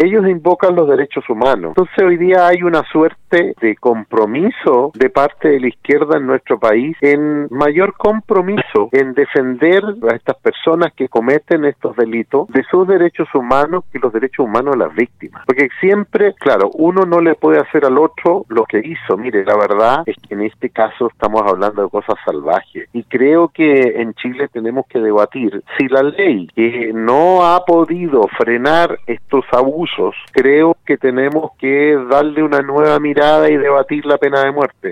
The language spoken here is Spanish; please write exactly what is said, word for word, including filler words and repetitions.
ellos invocan los derechos humanos. Entonces hoy día hay una suerte de compromiso de parte de la izquierda en nuestro país, en mayor compromiso en defender a estas personas que cometen estos delitos de sus derechos humanos que los derechos humanos de las víctimas. Porque siempre, claro, uno no le puede hacer al otro lo que hizo. Mire, la verdad es que en este caso estamos hablando de cosas salvajes. Y creo que en Chile tenemos que debatir si la ley que no ha podido frenar estos abusos, creo que tenemos que darle una nueva mirada y debatir la pena de muerte.